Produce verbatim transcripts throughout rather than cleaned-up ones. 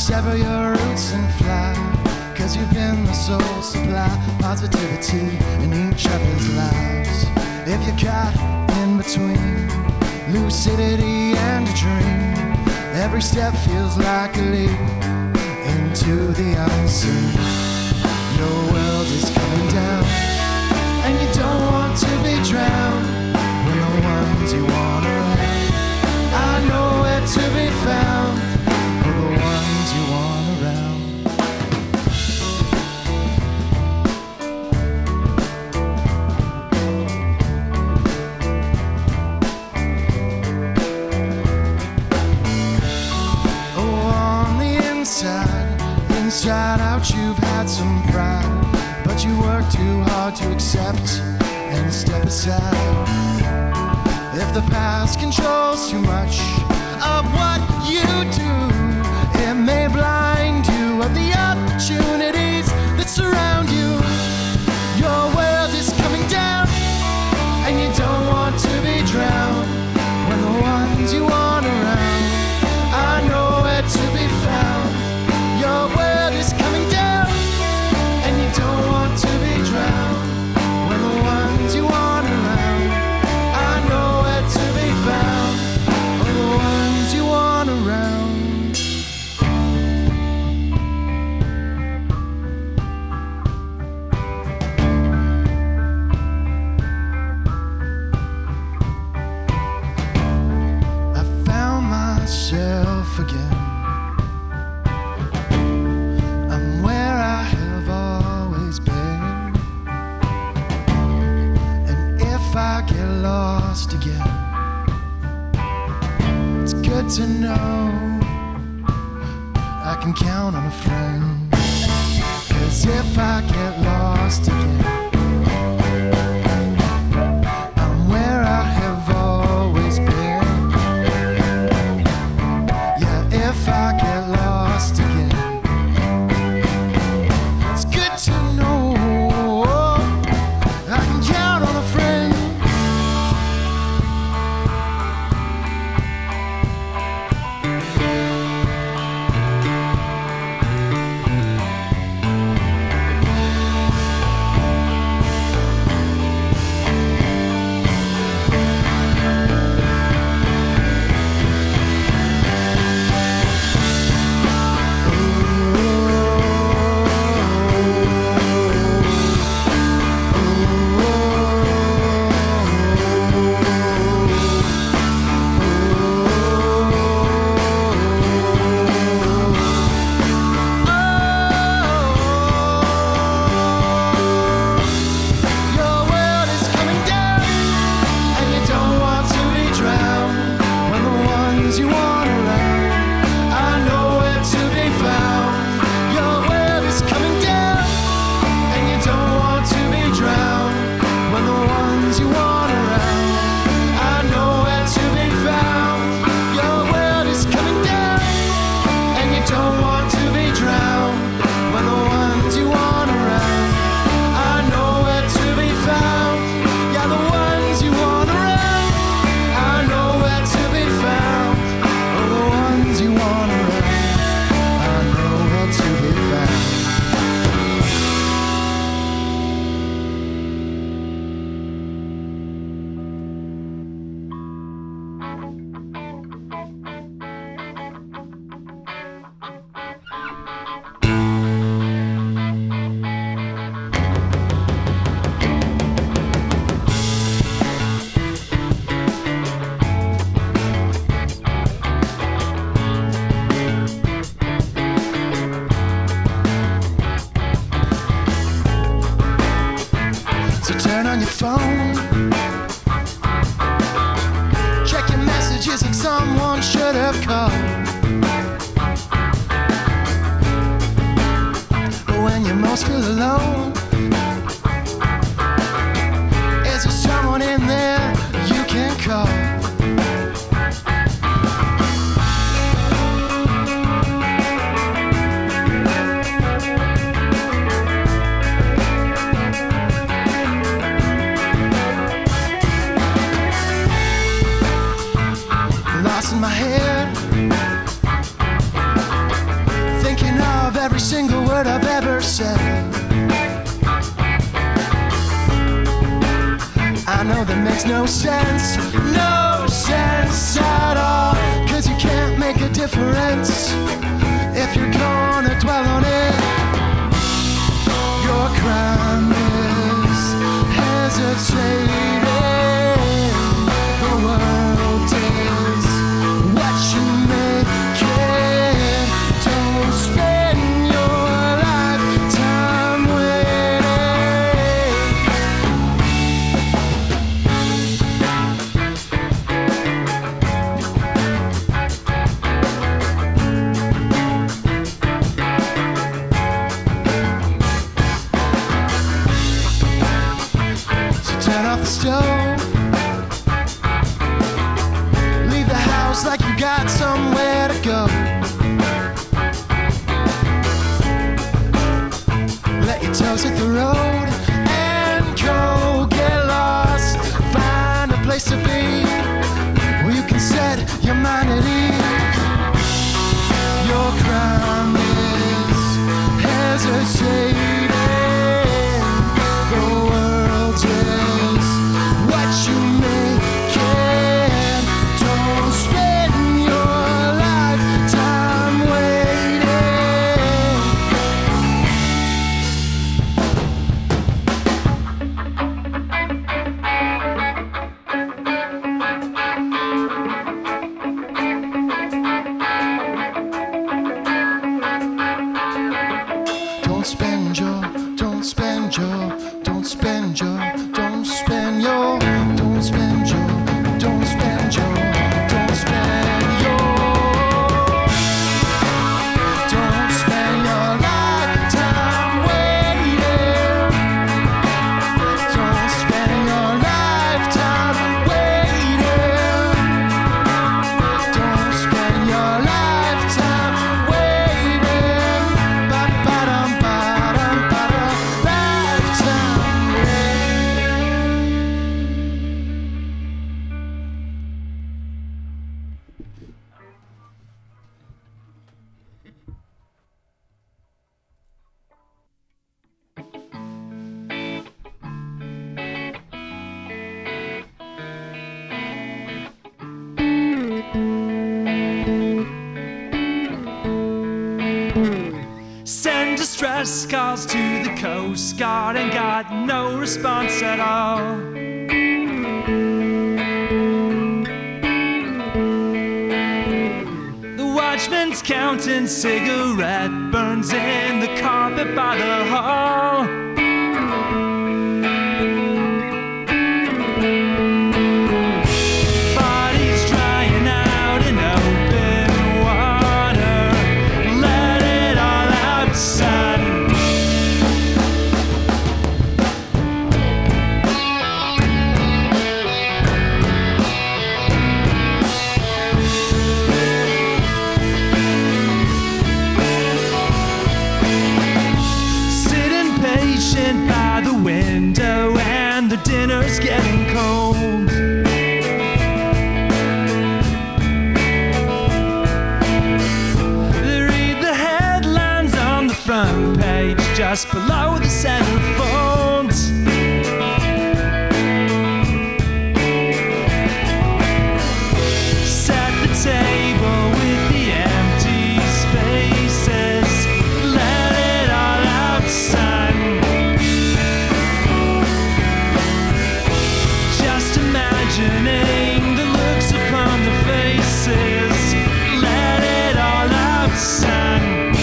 sever your roots and fly, 'cause you've been the sole supply, positivity in each other's lives. If you're caught in between lucidity and a dream, every step feels like a leap into the unseen. Your world is coming down, and you don't want to be drowned when the ones you want around are nowhere to be found, or the ones you want around. Inside out you've had some pride, but you work too hard to accept and step aside. If the past controls too much of what you do, it may blind you of the opportunities that surround you. Your world is coming down, and you don't want to be drowned when the ones you want around are nowhere to be found. Your world is coming down, and you don't want to be drowned when the ones you want around are nowhere to be found, or the ones you want around. I found myself again. Lost again. It's good to know I can count on a friend, 'cause if I get lost again, I'm where I have always been. Yeah, if I get lost again, it's good to know I can count on a friend. every single word I've ever said. I know that makes no sense, no sense at all, 'cause you can't make a difference if you're gonna dwell on it. Your crime is hesitating. The world is what you make it. Don't spend your lifetime waiting. So turn off the stove. Leave the house like you got somewhere to go. Let your toes hit the road and go get lost. Find a place to be where you can set your mind at ease. Your crime is hesitating. The world is what you make it. Don't spend your lifetime waiting. Don't spend your, don't spend your, don't spend your, don't spend your, don't spend your, don't spend your, don't spend your, don't spend your lifetime waiting. Don't spend your lifetime waiting. Don't spend your lifetime waiting. Ba-ba-dum, ba-dum, ba-dum, lifetime waiting. Send distress calls to the Coast Guard and got no response at all. The watchman's counting cigarette burns in the carpet by the hall. Bodies drying out in open water. Let it all out, son. Sitting patient by the window and the dinner's getting cold. They read the headlines on the front page just below the centerfold. Set the table with the empty spaces. Let it all out, son. Just imagining the looks upon the faces. Let it all out, son.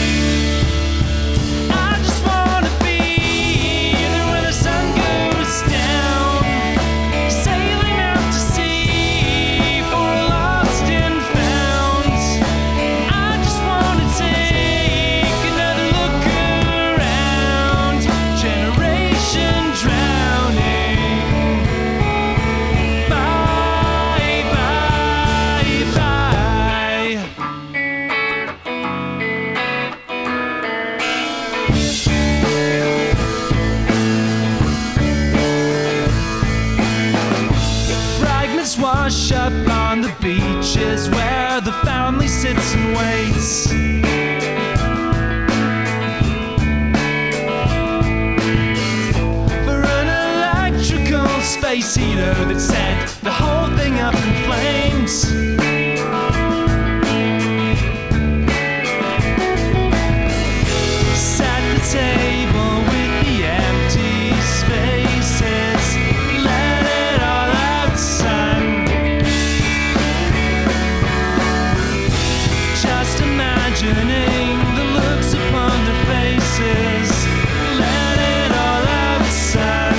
I just wanna be there when the sun goes down, sailing out to sea for a lost and found. I just wanna take another look around, generation drowning. Bye, bye, bye. Fragments wash up on the beaches where the family sits and waits. tuxedo that set the whole thing up in flames. Set the table with the empty spaces. Let it all out, son. Just imagining the looks upon their faces. Let it all out, son.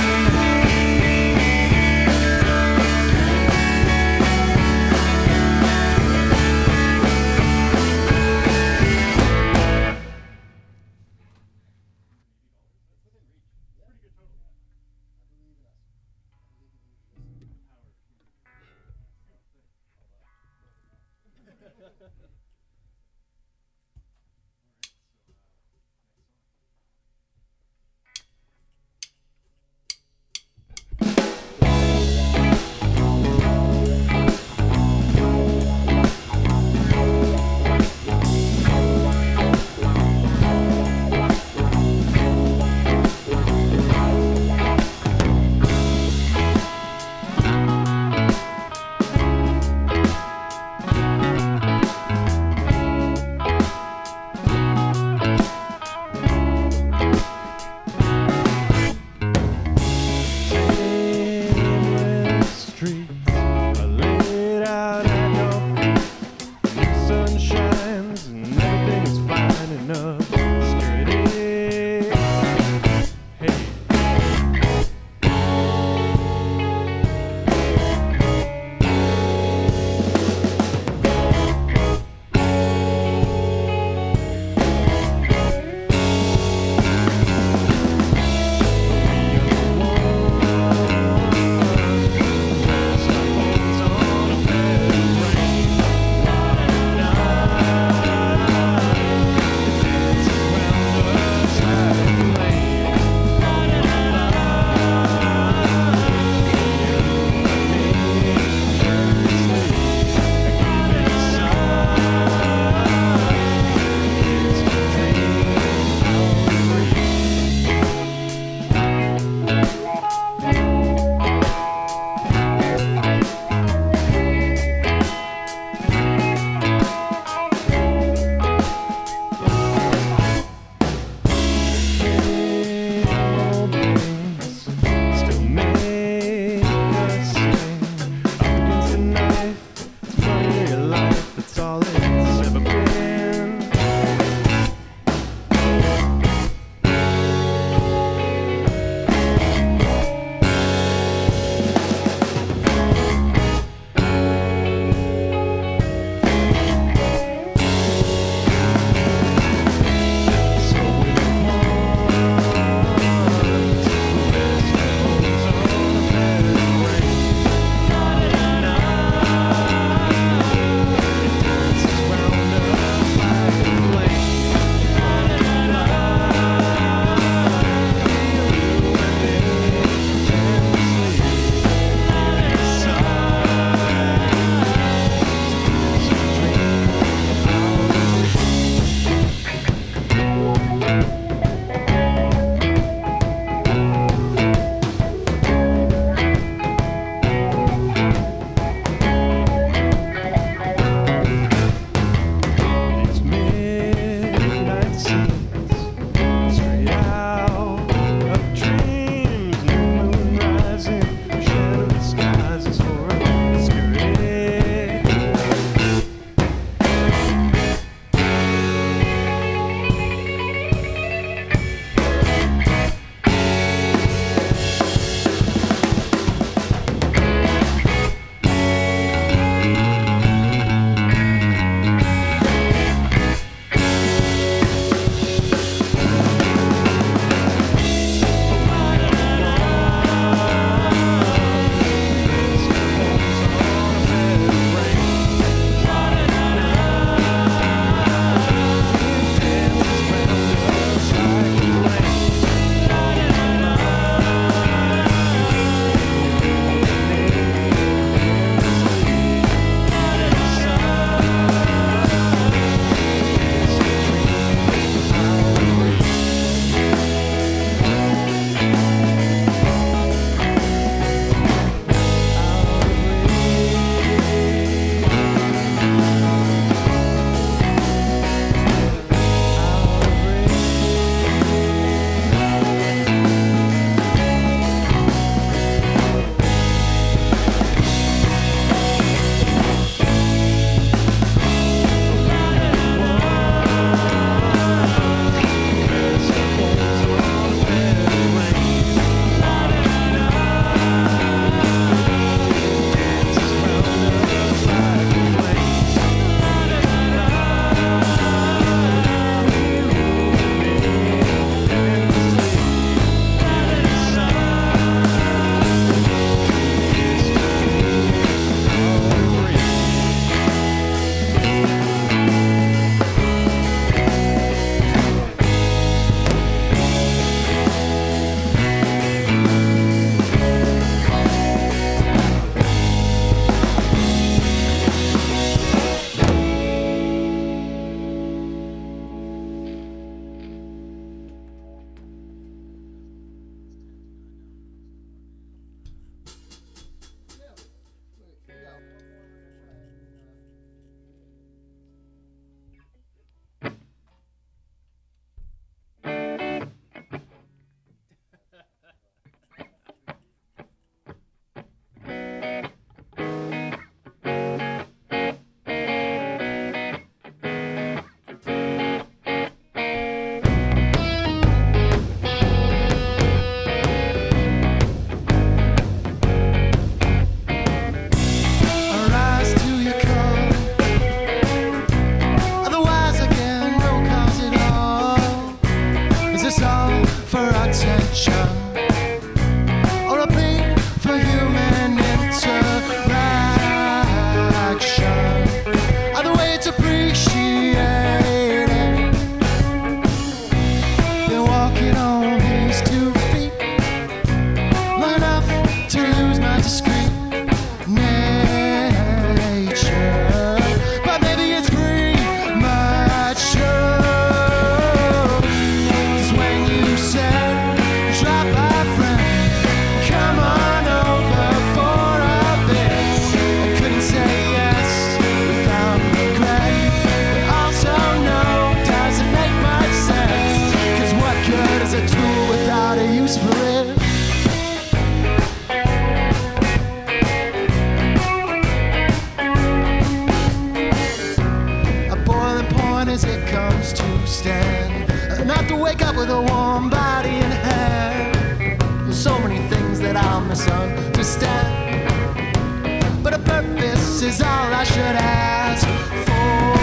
wake up with a warm body and hair. There's so many things that I'll misunderstand, but a purpose is all I should ask for.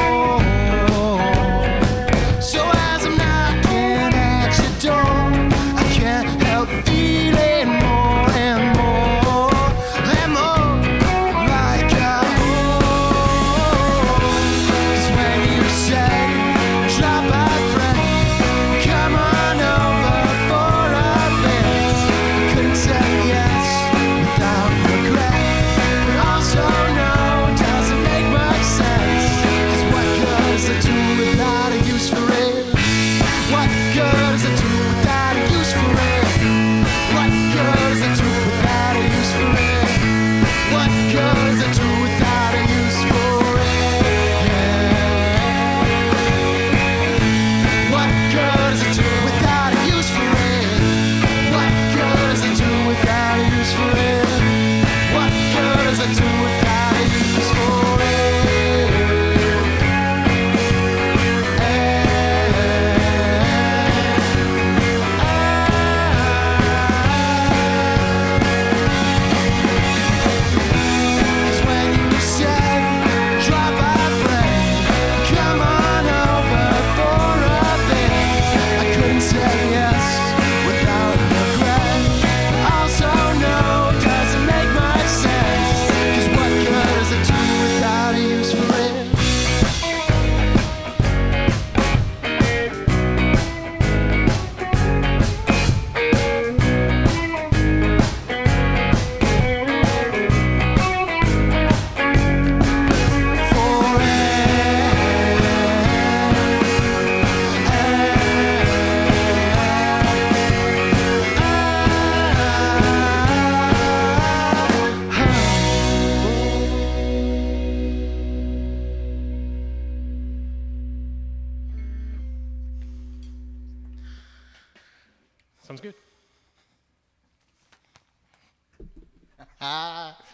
So as I'm knocking at your door, I can't help feeling more and more and more like a home. 'Cause when you say drop by friend, come on over for a bit, I couldn't say yes without regret, but also no doesn't make much sense. 'Cause what good is a tool without a use for it? What good is a tool without a use for it? What good is a tool without a use for it? What good is a tool without a use for it? What good is a tool without a use for it? What good is a tool without a use for it? What good is a tool without a use for it? Cause when you say drop by friend, come on over for a bit, I couldn't say yes without regret. Also no doesn't make much sense. 'Cause what good is a tool without a use for it? Sounds good. Ah.